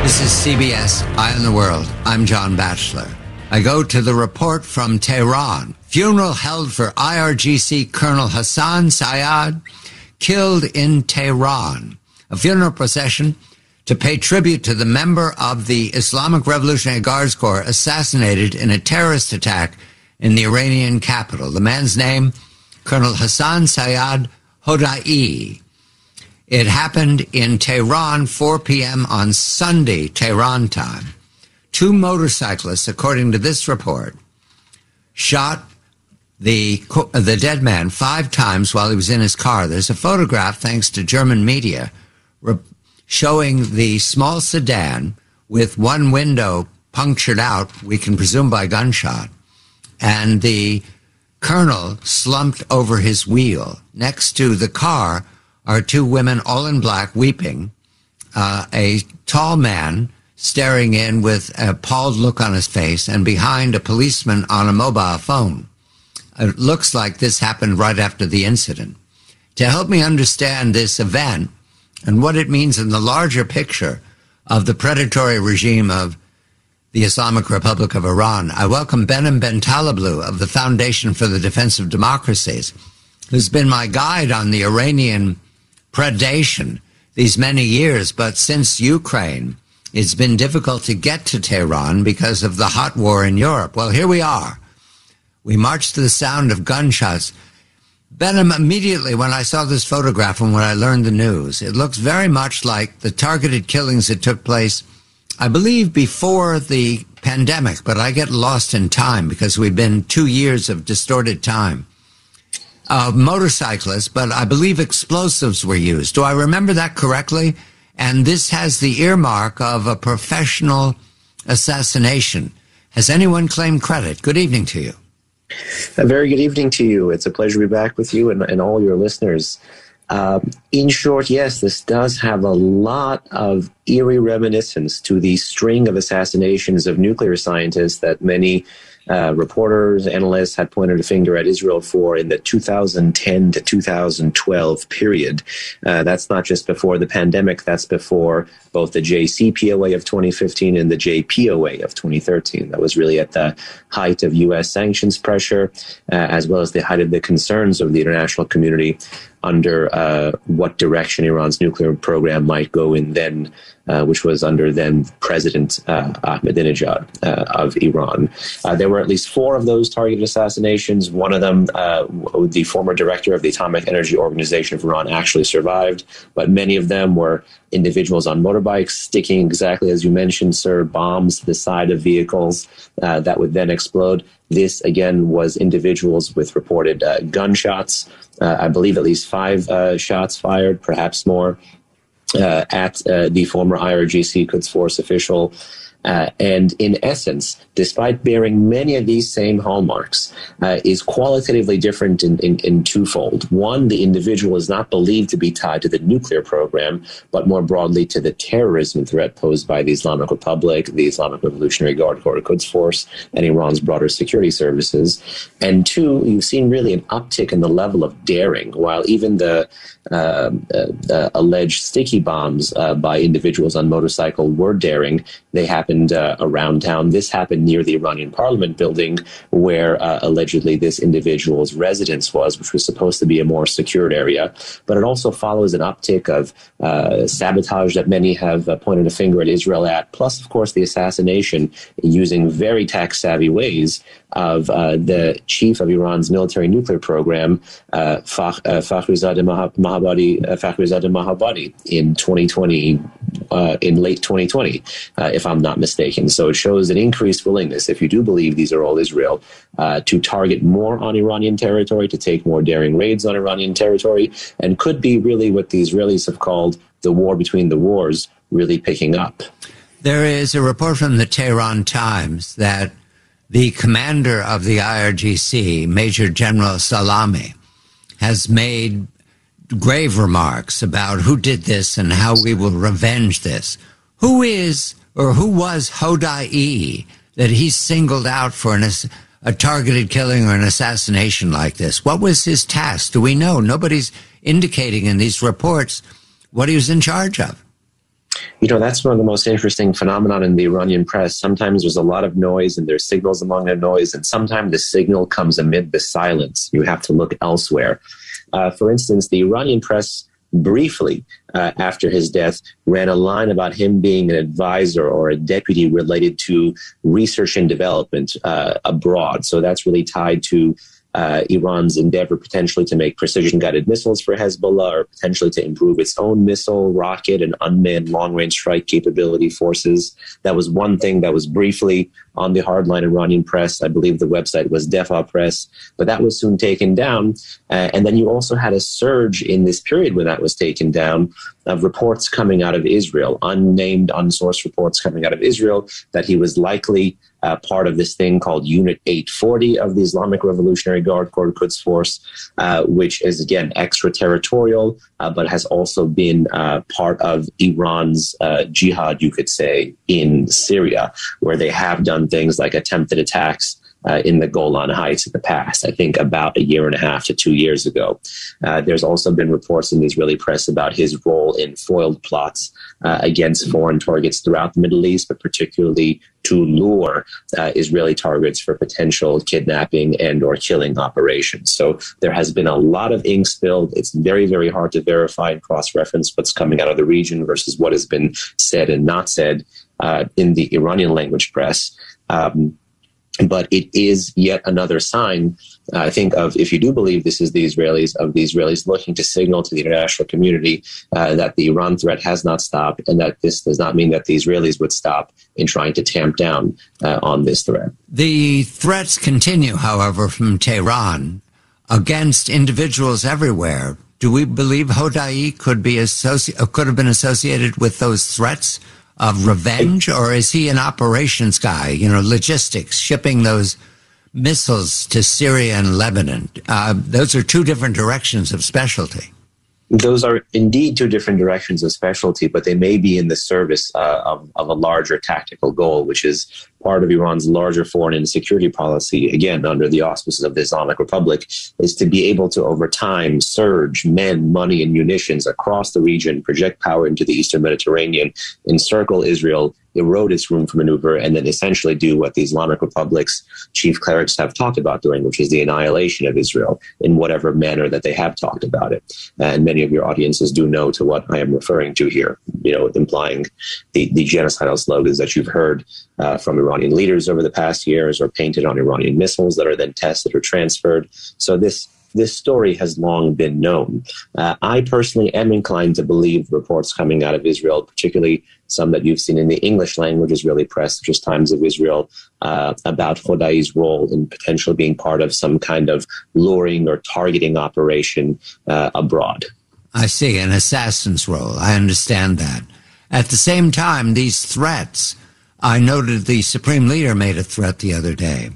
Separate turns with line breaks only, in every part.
This is CBS Eye on the World. I'm John Batchelor. I go to the report from Tehran. Funeral held for IRGC Colonel Hassan Sayyad, killed in Tehran. A funeral procession to pay tribute to the member of the Islamic Revolutionary Guards Corps assassinated in a terrorist attack in the Iranian capital. The man's name, Colonel Hassan Sayyad Hodai. It happened in Tehran, 4 p.m. on Sunday, Tehran time. 2 motorcyclists, according to this report, shot the dead man 5 times while he was in his car. There's a photograph, thanks to German media, showing the small sedan with one window punctured out, we can presume by gunshot, and the colonel slumped over his wheel. Next to the car are 2 women, all in black, weeping. A tall man staring in with an appalled look on his face, and behind a policeman on a mobile phone. It looks like this happened right after the incident. To help me understand this event and what it means in the larger picture of the predatory regime of the Islamic Republic of Iran, I welcome Behnam Bentaleblu of the Foundation for the Defense of Democracies, who's been my guide on the Iranian predation these many years, but since Ukraine, it's been difficult to get to Tehran because of the hot war in Europe. Well, here we are. We marched to the sound of gunshots. Behnam, immediately when I saw this photograph and when I learned the news, it looks very much like the targeted killings that took place, I believe, before the pandemic, but I get lost in time because we've been 2 years of distorted time. Motorcyclists, but I believe explosives were used. Do I remember that correctly? And this has the earmark of a professional assassination. Has anyone claimed credit? Good evening to you.
A very good evening to you. It's a pleasure to be back with you and all your listeners. In short, yes, this does have a lot of eerie reminiscence to the string of assassinations of nuclear scientists that many reporters, analysts had pointed a finger at Israel for in the 2010 to 2012 period. That's not just before the pandemic, that's before both the JCPOA of 2015 and the JPOA of 2013. That was really at the height of U.S. sanctions pressure, as well as the height of the concerns of the international community under what direction Iran's nuclear program might go in then, which was under then President Ahmadinejad of Iran. There were at least 4 of those targeted assassinations. One of them, the former director of the Atomic Energy Organization of Iran, actually survived, but many of them were individuals on motorbikes sticking, exactly as you mentioned, sir, bombs to the side of vehicles that would then explode. This, again, was individuals with reported gunshots. I believe at least 5 shots fired, perhaps more, at the former IRGC Quds Force official. And in essence, despite bearing many of these same hallmarks, is qualitatively different in twofold. One, the individual is not believed to be tied to the nuclear program, but more broadly to the terrorism threat posed by the Islamic Republic, the Islamic Revolutionary Guard Corps Quds Force, and Iran's broader security services. And 2, you've seen really an uptick in the level of daring, while even the alleged sticky bombs by individuals on motorcycle were daring. They happened around town. This happened near the Iranian Parliament building, where allegedly this individual's residence was, which was supposed to be a more secured area. But it also follows an uptick of sabotage that many have pointed a finger at Israel at, plus, of course, the assassination using very tax-savvy ways of the chief of Iran's military nuclear program, Fakhrizadeh Mohabbadi, in 2020, in late 2020, if I'm not mistaken. So it shows an increased willingness, if you do believe these are all Israel, to target more on Iranian territory, to take more daring raids on Iranian territory, and could be really what the Israelis have called the war between the wars really picking up.
There is a report from the Tehran Times that the commander of the IRGC, Major General Salami, has made grave remarks about who did this and how we will revenge this. Who is or who was Hodai that he singled out for a targeted killing or an assassination like this? What was his task? Do we know? Nobody's indicating in these reports what he was in charge of.
That's one of the most interesting phenomenon in the Iranian press. Sometimes there's a lot of noise and there's signals among the noise, and sometimes the signal comes amid the silence. You have to look elsewhere. For instance, the Iranian press briefly, after his death, ran a line about him being an advisor or a deputy related to research and development abroad. So that's really tied to Iran's endeavor potentially to make precision-guided missiles for Hezbollah, or potentially to improve its own missile, rocket, and unmanned long-range strike capability forces. That was one thing that was briefly on the hardline Iranian press. I believe the website was Defa Press, but that was soon taken down. And then you also had a surge in this period when that was taken down of reports coming out of Israel, unnamed, unsourced reports coming out of Israel, that he was likely part of this thing called Unit 840 of the Islamic Revolutionary Guard Corps Quds Force, which is, again, extraterritorial, but has also been part of Iran's jihad, you could say, in Syria, where they have done things like attempted attacks in the Golan Heights in the past, I think about 1.5 to 2 years ago. There's also been reports in the Israeli press about his role in foiled plots against foreign targets throughout the Middle East, but particularly to lure Israeli targets for potential kidnapping and or killing operations. So there has been a lot of ink spilled. It's very, very hard to verify and cross-reference what's coming out of the region versus what has been said and not said in the Iranian language press. But it is yet another sign, I think, of, if you do believe this is the Israelis looking to signal to the international community that the Iran threat has not stopped, and that this does not mean that the Israelis would stop in trying to tamp down on this threat.
The threats continue, however, from Tehran against individuals everywhere. Do we believe Hodai could have been associated with those threats of revenge, or is he an operations guy, logistics, shipping those missiles to Syria and Lebanon? Those are two different directions of specialty.
Those are indeed two different directions of specialty, but they may be in the service of a larger tactical goal, which is part of Iran's larger foreign and security policy, again, under the auspices of the Islamic Republic, is to be able to, over time, surge men, money, and munitions across the region, project power into the Eastern Mediterranean, encircle Israel, erode its room for maneuver, and then essentially do what the Islamic Republic's chief clerics have talked about doing, which is the annihilation of Israel in whatever manner that they have talked about it. And many of your audiences do know to what I am referring to here, implying the genocidal slogans that you've heard from Iranian leaders over the past years, or painted on Iranian missiles that are then tested or transferred. So this story has long been known. I personally am inclined to believe reports coming out of Israel, particularly some that you've seen in the English language Israeli press, such as Times of Israel, about Hodai's role in potentially being part of some kind of luring or targeting operation abroad.
I see, an assassin's role. I understand that. At the same time, these threats, I noted the Supreme Leader made a threat the other day.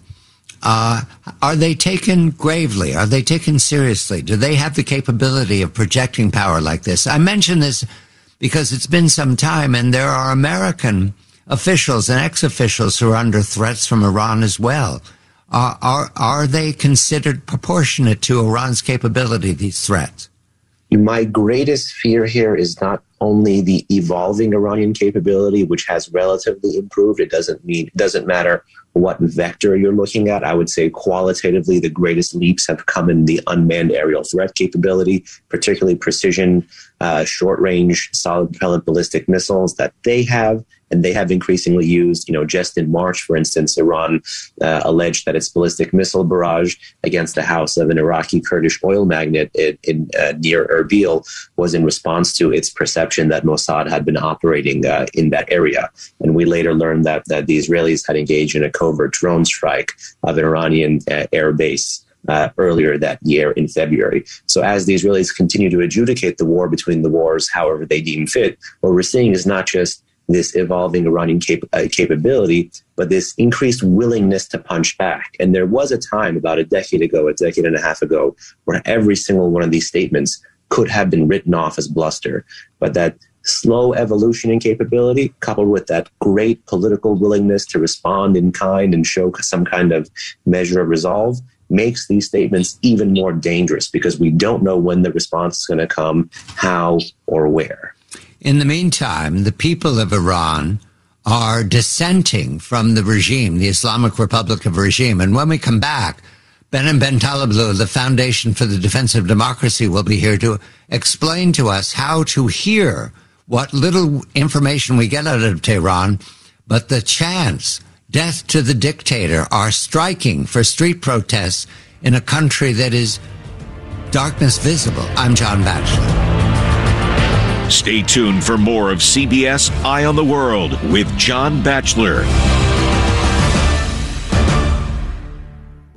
Are they taken gravely? Are they taken seriously? Do they have the capability of projecting power like this? I mention this because it's been some time, and there are American officials and ex-officials who are under threats from Iran as well. Are they considered proportionate to Iran's capability, these threats?
My greatest fear here is not only the evolving Iranian capability, which has relatively improved. It doesn't matter what vector you're looking at. I would say qualitatively, the greatest leaps have come in the unmanned aerial threat capability, particularly precision, short-range, solid propellant ballistic missiles that they have, and they have increasingly used. Just in March, for instance, Iran alleged that its ballistic missile barrage against the house of an Iraqi Kurdish oil magnate near Erbil was in response to its perception that Mossad had been operating in that area. And we later learned that the Israelis had engaged in a covert drone strike of an Iranian air base earlier that year in February. So as the Israelis continue to adjudicate the war between the wars, however they deem fit, what we're seeing is not just this evolving Iranian capability, but this increased willingness to punch back. And there was a time about a decade and a half ago, where every single one of these statements could have been written off as bluster. But that slow evolution in capability, coupled with that great political willingness to respond in kind and show some kind of measure of resolve, makes these statements even more dangerous, because we don't know when the response is going to come, how, or where.
In the meantime, the people of Iran are dissenting from the regime, the Islamic Republic of regime. And when we come back, Behnam Ben Taleblu, the Foundation for the Defense of Democracy, will be here to explain to us how to hear what little information we get out of Tehran, but the chants, death to the dictator, are striking for street protests in a country that is darkness visible. I'm John Batchelor.
Stay tuned for more of CBS Eye on the World with John Batchelor.